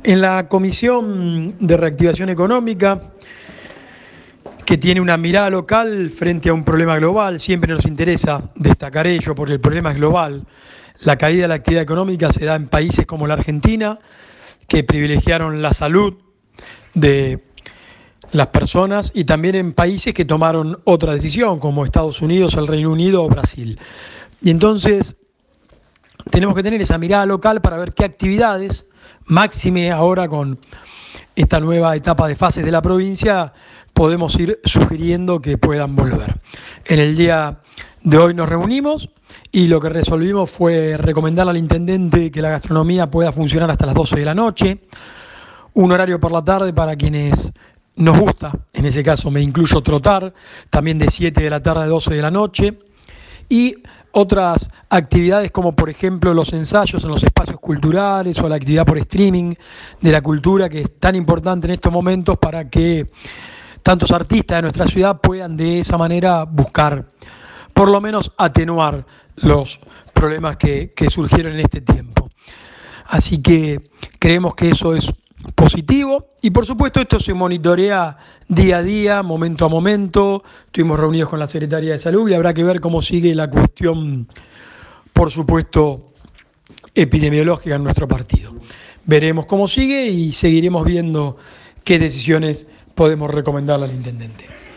En la Comisión de Reactivación Económica, que tiene una mirada local frente a un problema global, siempre nos interesa destacar ello porque el problema es global. La caída de la actividad económica se da en países como la Argentina, que privilegiaron la salud de las personas, y también en países que tomaron otra decisión, como Estados Unidos, el Reino Unido o Brasil. Y entonces tenemos que tener esa mirada local para ver qué actividades, máxime ahora con esta nueva etapa de fases de la provincia, podemos ir sugiriendo que puedan volver. En el día de hoy nos reunimos y lo que resolvimos fue recomendar al intendente que la gastronomía pueda funcionar hasta las 12 de la noche, un horario por la tarde para quienes nos gusta, en ese caso me incluyo trotar, también de 7 de la tarde a 12 de la noche, y otras actividades como por ejemplo los ensayos en los espacios culturales o la actividad por streaming de la cultura, que es tan importante en estos momentos para que tantos artistas de nuestra ciudad puedan de esa manera buscar, por lo menos atenuar los problemas que surgieron en este tiempo. Así que creemos que eso es positivo y por supuesto esto se monitorea día a día, momento a momento. Estuvimos reunidos con la Secretaría de Salud y habrá que ver cómo sigue la cuestión, por supuesto, epidemiológica en nuestro partido. Veremos cómo sigue y seguiremos viendo qué decisiones podemos recomendarle al intendente.